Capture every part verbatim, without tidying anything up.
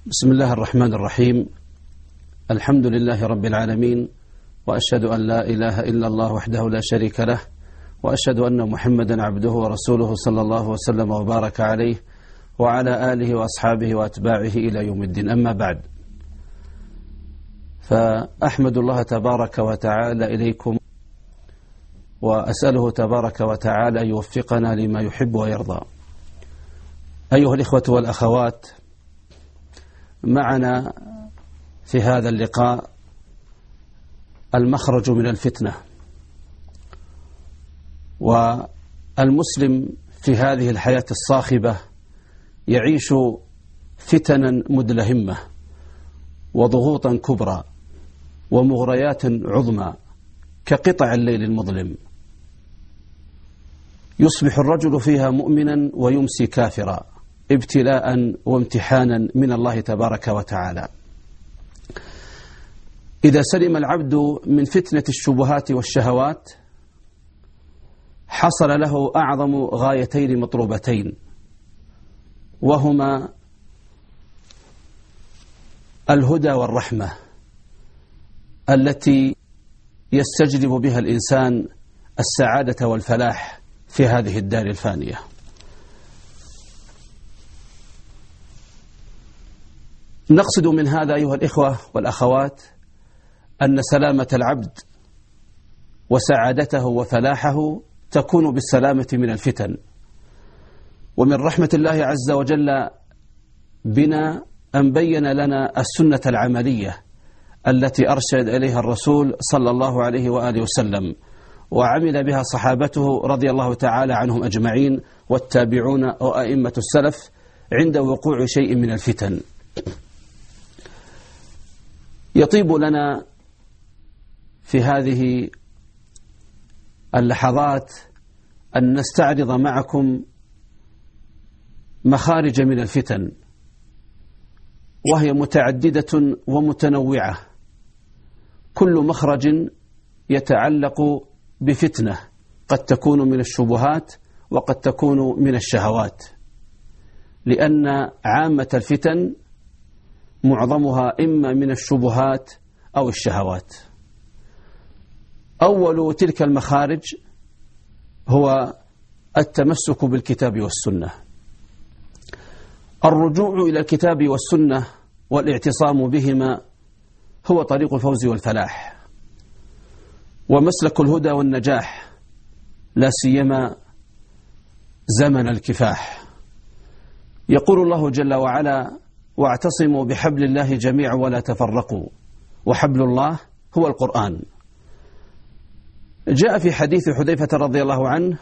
بسم الله الرحمن الرحيم. الحمد لله رب العالمين، وأشهد أن لا إله إلا الله وحده لا شريك له، وأشهد أن محمدا عبده ورسوله صلى الله وسلم وبارك عليه وعلى آله وأصحابه وأتباعه إلى يوم الدين. أما بعد، فأحمد الله تبارك وتعالى إليكم، وأسأله تبارك وتعالى أن يوفقنا لما يحب ويرضى. أيها الإخوة والأخوات، معنا في هذا اللقاء المخرج من الفتنة. والمسلم في هذه الحياة الصاخبة يعيش فتنا مدلهمة وضغوطا كبرى ومغريات عظمى كقطع الليل المظلم، يصبح الرجل فيها مؤمنا ويمسي كافرا، ابتلاء وامتحانا من الله تبارك وتعالى. إذا سلم العبد من فتنة الشبهات والشهوات حصل له أعظم غايتين مطلوبتين، وهما الهدى والرحمة التي يستجلب بها الإنسان السعادة والفلاح في هذه الدار الفانية. نقصد من هذا أيها الإخوة والأخوات أن سلامة العبد وسعادته وفلاحه تكون بالسلامة من الفتن. ومن رحمة الله عز وجل بنا أن بين لنا السنة العملية التي أرشد إليها الرسول صلى الله عليه وآله وسلم، وعمل بها صحابته رضي الله تعالى عنهم أجمعين، والتابعون وأئمة السلف عند وقوع شيء من الفتن. يطيب لنا في هذه اللحظات أن نستعرض معكم مخارج من الفتن، وهي متعددة ومتنوعة، كل مخرج يتعلق بفتنة قد تكون من الشبهات وقد تكون من الشهوات، لأن عامة الفتن معظمها إما من الشبهات أو الشهوات. أول تلك المخارج هو التمسك بالكتاب والسنة. الرجوع إلى الكتاب والسنة والاعتصام بهما هو طريق الفوز والفلاح ومسلك الهدى والنجاح، لا سيما زمن الكفاح. يقول الله جل وعلا: واعتصموا بحبل الله جميعا ولا تفرقوا، وحبل الله هو القرآن. جاء في حديث حذيفة رضي الله عنه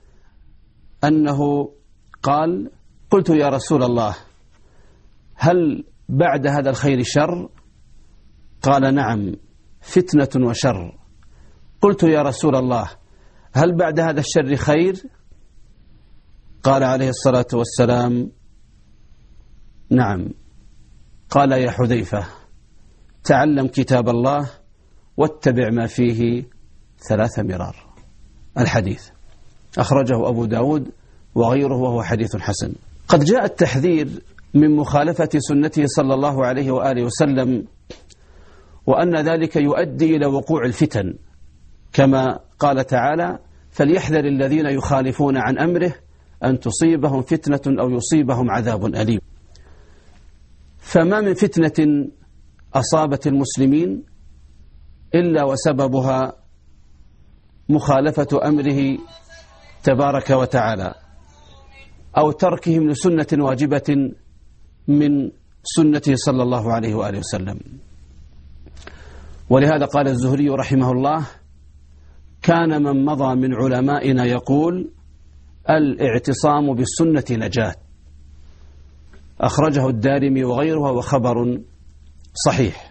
أنه قال: قلت يا رسول الله، هل بعد هذا الخير شر؟ قال: نعم، فتنة وشر. قلت يا رسول الله، هل بعد هذا الشر خير؟ قال عليه الصلاة والسلام: نعم. قال: يا حذيفة، تعلم كتاب الله واتبع ما فيه ثلاث مرار. الحديث أخرجه أبو داود وغيره، وهو حديث حسن. قد جاء التحذير من مخالفة سنته صلى الله عليه وآله وسلم، وأن ذلك يؤدي إلى وقوع الفتن، كما قال تعالى: فليحذر الذين يخالفون عن أمره أن تصيبهم فتنة أو يصيبهم عذاب أليم. فما من فتنة أصابت المسلمين إلا وسببها مخالفة أمره تبارك وتعالى، أو تركهم لسنة واجبة من سنته صلى الله عليه وآله وسلم. ولهذا قال الزهري رحمه الله: كان من مضى من علمائنا يقول: الاعتصام بالسنة نجاة. أخرجه الدارمي وغيره، وخبر صحيح.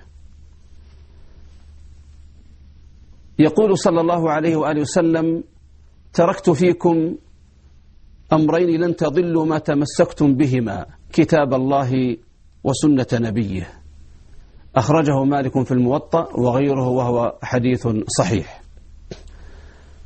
يقول صلى الله عليه وآله وسلم: تركت فيكم أمرين لن تضلوا ما تمسكتم بهما، كتاب الله وسنة نبيه. أخرجه مالك في الموطأ وغيره، وهو حديث صحيح.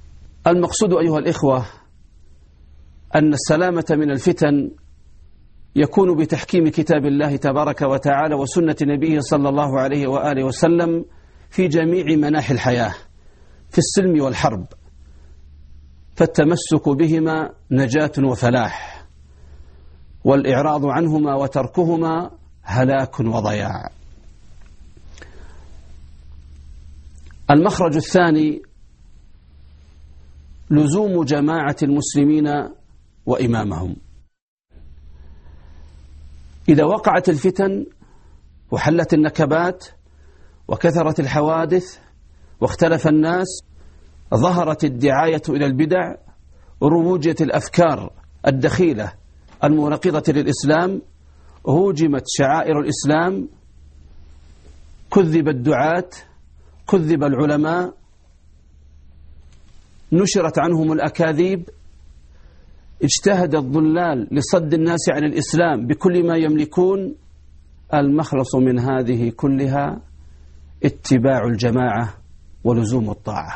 المقصود أيها الإخوة أن السلامة من الفتن يكون بتحكيم كتاب الله تبارك وتعالى وسنة نبيه صلى الله عليه وآله وسلم في جميع مناحي الحياة في السلم والحرب، فالتمسك بهما نجاة وفلاح، والإعراض عنهما وتركهما هلاك وضياع. المخرج الثاني لزوم جماعة المسلمين وإمامهم. إذا وقعت الفتن وحلت النكبات وكثرت الحوادث واختلف الناس، ظهرت الدعاية إلى البدع وروجت الأفكار الدخيلة المناقضة للإسلام، هوجمت شعائر الإسلام، كذب الدعاة، كذب العلماء، نشرت عنهم الأكاذيب، اجتهد الضلال لصد الناس عن الإسلام بكل ما يملكون. المخلص من هذه كلها اتباع الجماعة ولزوم الطاعة.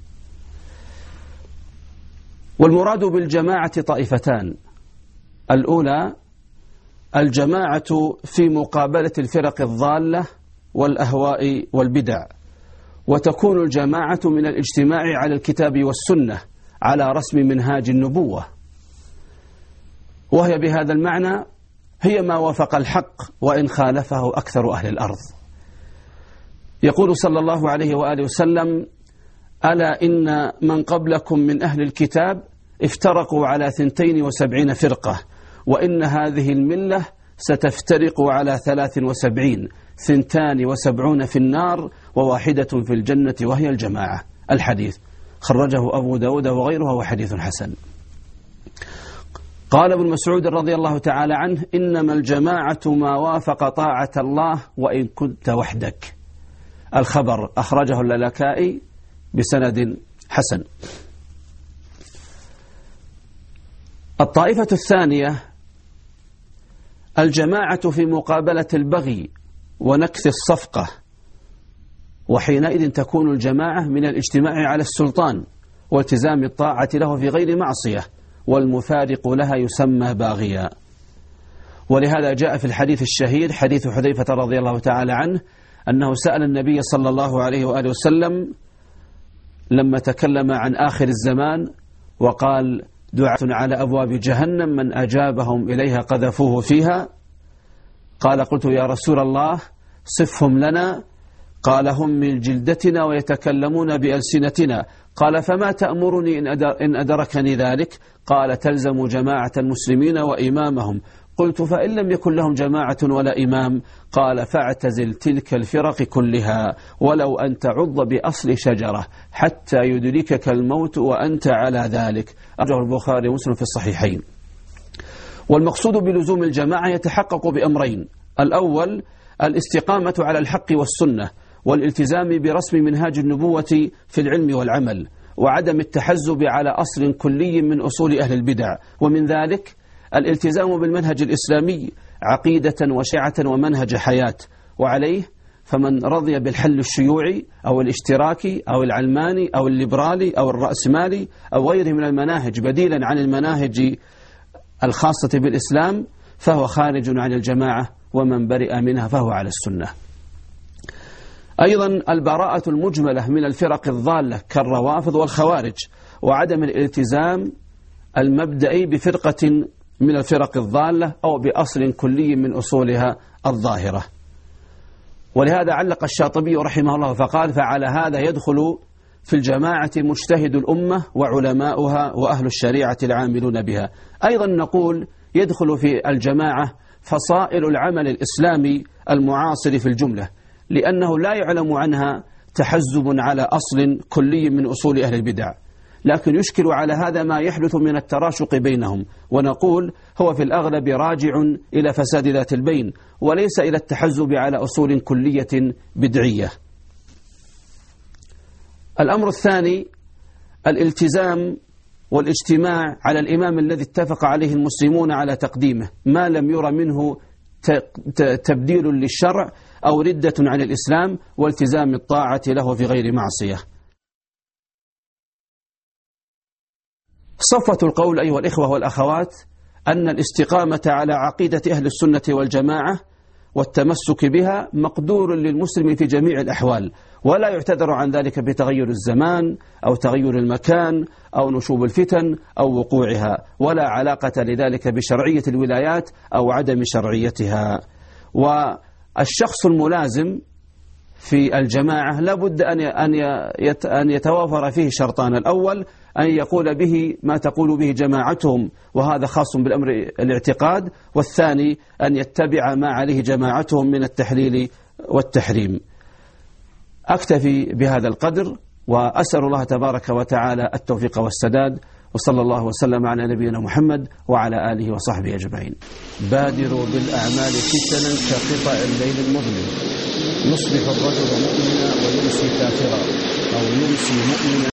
والمراد بالجماعة طائفتان: الأولى الجماعة في مقابلة الفرق الضالة والأهواء والبدع، وتكون الجماعة من الاجتماع على الكتاب والسنة على رسم منهاج النبوة، وهي بهذا المعنى هي ما وافق الحق وإن خالفه أكثر أهل الأرض. يقول صلى الله عليه وآله وسلم: ألا إن من قبلكم من أهل الكتاب افترقوا على ثنتين وسبعين فرقة، وإن هذه الملة ستفترق على ثلاث وسبعين، ثنتان وسبعون في النار وواحدة في الجنة وهي الجماعة. الحديث خرجه أبو داود وغيره وهو حديث حسن. قال ابن مسعود رضي الله تعالى عنه: إنما الجماعة ما وافق طاعة الله وإن كنت وحدك. الخبر أخرجه اللالكائي بسند حسن. الطائفة الثانية الجماعة في مقابلة البغي ونكث الصفقة، وحينئذ تكون الجماعة من الاجتماع على السلطان والتزام الطاعة له في غير معصية، والمفارق لها يسمى باغيا. ولهذا جاء في الحديث الشهير حديث حذيفة رضي الله تعالى عنه أنه سأل النبي صلى الله عليه وآله وسلم لما تكلم عن آخر الزمان وقال: دعاة على أبواب جهنم من أجابهم إليها قذفوه فيها. قال: قلت يا رسول الله صفهم لنا. قال: هم من جلدتنا ويتكلمون بألسنتنا. قال: فما تأمرني إن أدركني ذلك؟ قال: تلزم جماعة المسلمين وإمامهم. قلت: فإن لم يكن لهم جماعة ولا إمام؟ قال: فاعتزل تلك الفرق كلها ولو أن تعض بأصل شجرة حتى يدركك الموت وأنت على ذلك. أخرجه البخاري ومسلم في الصحيحين. والمقصود بلزوم الجماعة يتحقق بأمرين: الأول الاستقامة على الحق والسنة والالتزام برسم منهاج النبوة في العلم والعمل، وعدم التحزب على أصل كلي من أصول أهل البدع، ومن ذلك الالتزام بالمنهج الإسلامي عقيدة وشيعة ومنهج حياة. وعليه فمن رضي بالحل الشيوعي أو الاشتراكي أو العلماني أو الليبرالي أو الرأسمالي أو غيره من المناهج بديلا عن المناهج الخاصة بالإسلام فهو خارج عن الجماعة، ومن برئ منها فهو على السنة. أيضا البراءة المجملة من الفرق الضالة كالروافض والخوارج، وعدم الالتزام المبدئي بفرقة من الفرق الضالة أو بأصل كلي من أصولها الظاهرة. ولهذا علق الشاطبي رحمه الله فقال: فعلى هذا يدخل في الجماعة مجتهد الأمة وعلماؤها وأهل الشريعة العاملون بها. أيضا نقول يدخل في الجماعة فصائل العمل الإسلامي المعاصر في الجملة، لأنه لا يعلم عنها تحزب على أصل كلي من أصول أهل البدع، لكن يشكل على هذا ما يحدث من التراشق بينهم، ونقول هو في الأغلب راجع إلى فساد ذات البين وليس إلى التحزب على أصول كلية بدعية. الأمر الثاني الالتزام والاجتماع على الإمام الذي اتفق عليه المسلمون على تقديمه ما لم ير منه تبديل للشرع أو ردة عن الإسلام، والتزام الطاعة له في غير معصية. صفوة القول أيها الإخوة والأخوات أن الاستقامة على عقيدة أهل السنة والجماعة والتمسك بها مقدور للمسلم في جميع الأحوال، ولا يعتذر عن ذلك بتغير الزمان أو تغير المكان أو نشوب الفتن أو وقوعها، ولا علاقة لذلك بشرعية الولايات أو عدم شرعيتها. والشخص الملازم في الجماعة لابد أن يتوافر فيه شرطان: الأول أن يقول به ما تقول به جماعتهم، وهذا خاص بالأمر الاعتقاد، والثاني أن يتبع ما عليه جماعتهم من التحليل والتحريم. أكتفي بهذا القدر، وأسأل الله تبارك وتعالى التوفيق والسداد، وصلى الله وسلم على نبينا محمد وعلى آله وصحبه أجمعين. بادروا بالأعمال فتنا كقطع الليل المظلم، يصبح الرجل مؤمنا ويمسي كافرا، أو يمسي مؤمنا